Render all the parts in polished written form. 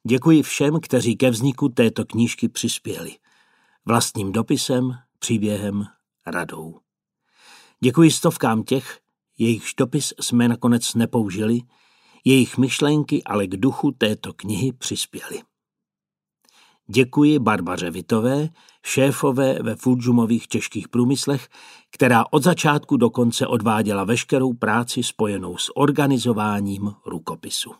Děkuji všem, kteří ke vzniku této knížky přispěli. Vlastním dopisem, příběhem, radou. Děkuji stovkám těch, jejichž dopis jsme nakonec nepoužili, jejich myšlenky ale k duchu této knihy přispěly. Děkuji Barbaře Wittové, šéfové ve Fulgzumových těžkých průmyslech, která od začátku do konce odváděla veškerou práci spojenou s organizováním rukopisu.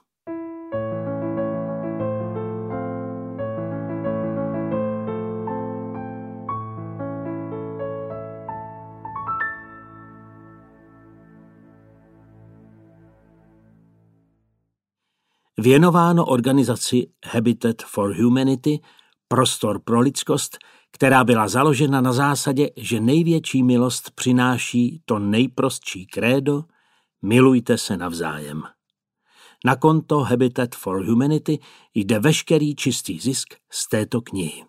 Věnováno organizaci Habitat for Humanity, prostor pro lidskost, která byla založena na zásadě, že největší milost přináší to nejprostší krédo: milujte se navzájem. Na konto Habitat for Humanity jde veškerý čistý zisk z této knihy.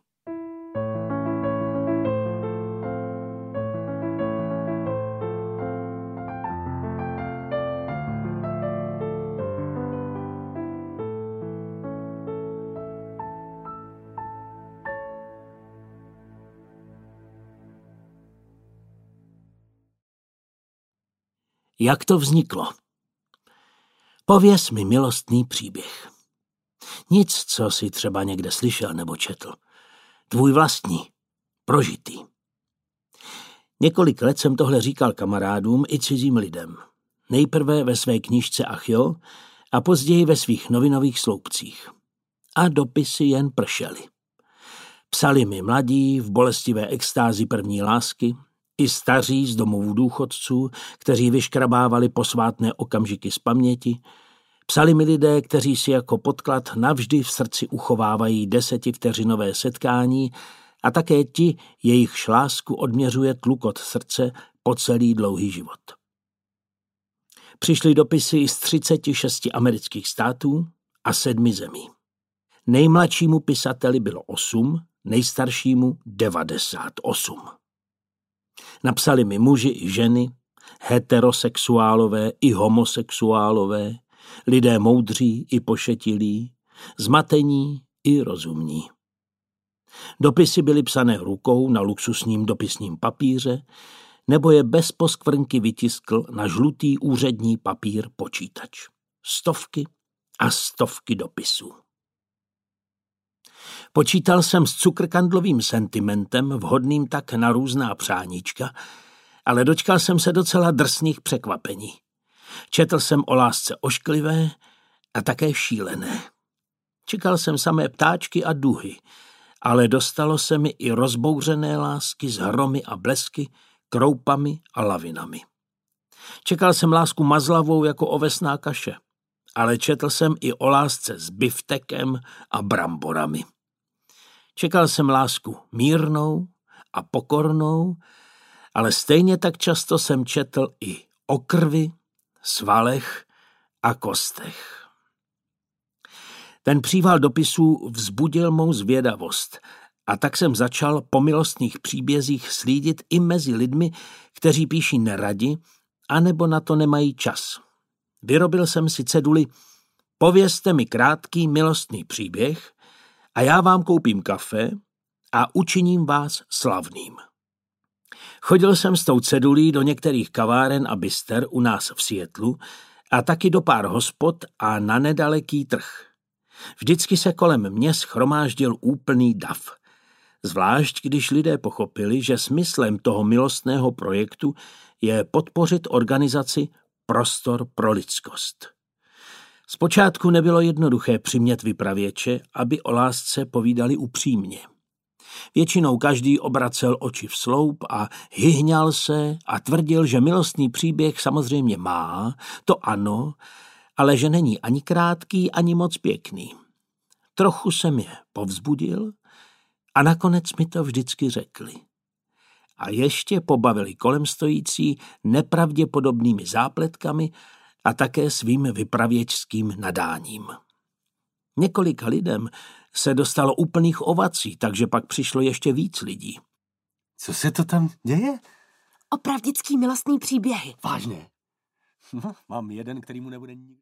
Jak to vzniklo? Pověz mi milostný příběh. Nic, co si třeba někde slyšel nebo četl. Tvůj vlastní, prožitý. Několik let jsem tohle říkal kamarádům i cizím lidem. Nejprve ve své knížce Ach jo, a později ve svých novinových sloupcích. A dopisy jen pršely. Psali mi mladí v bolestivé extázi první lásky, i staří z domovů důchodců, kteří vyškrabávali posvátné okamžiky z paměti. Psali mi lidé, kteří si jako podklad navždy v srdci uchovávají 10vteřinové setkání, a také ti, jejichž lásku odměřuje tlukot srdce po celý dlouhý život. Přišly dopisy z 36 amerických států a 7 zemí. Nejmladšímu pisateli bylo 8, nejstaršímu 98. Napsali mi muži i ženy, heterosexuálové i homosexuálové, lidé moudří i pošetilí, zmatení i rozumní. Dopisy byly psané rukou na luxusním dopisním papíře, nebo je bez poskvrnky vytiskl na žlutý úřední papír počítač. Stovky a stovky dopisů. Počítal jsem s cukrkandlovým sentimentem, vhodným tak na různá přáníčka, ale dočkal jsem se docela drsných překvapení. Četl jsem o lásce ošklivé a také šílené. Čekal jsem samé ptáčky a duhy, ale dostalo se mi i rozbouřené lásky s hromy a blesky, kroupami a lavinami. Čekal jsem lásku mazlavou jako ovesná kaše, ale četl jsem i o lásce s biftekem a bramborami. Čekal jsem lásku mírnou a pokornou, ale stejně tak často jsem četl i o krvi, svalech a kostech. Ten příval dopisů vzbudil mou zvědavost a tak jsem začal po milostných příbězích slídit i mezi lidmi, kteří píší neradi, anebo na to nemají čas. Vyrobil jsem si ceduli: povězte mi krátký milostný příběh a já vám koupím kafe a učiním vás slavným. Chodil jsem s tou cedulí do některých kaváren a bister u nás v Seattlu a taky do pár hospod a na nedaleký trh. Vždycky se kolem mě shromáždil úplný dav. Zvlášť, když lidé pochopili, že smyslem toho milostného projektu je podpořit organizaci Prostor pro lidskost. Zpočátku nebylo jednoduché přimět vypravěče, aby o lásce povídali upřímně. Většinou každý obracel oči v sloup a hyhňal se a tvrdil, že milostný příběh samozřejmě má, to ano, ale že není ani krátký, ani moc pěkný. Trochu jsem je povzbudil a nakonec mi to vždycky řekli. A ještě pobavili kolem stojící nepravděpodobnými zápletkami a také svým vypravěčským nadáním. Několika lidem se dostalo úplných ovací, takže pak přišlo ještě víc lidí. Co se to tam děje? Opravdický milostný příběhy. Vážně? No, mám jeden, který mu nebude nikdy.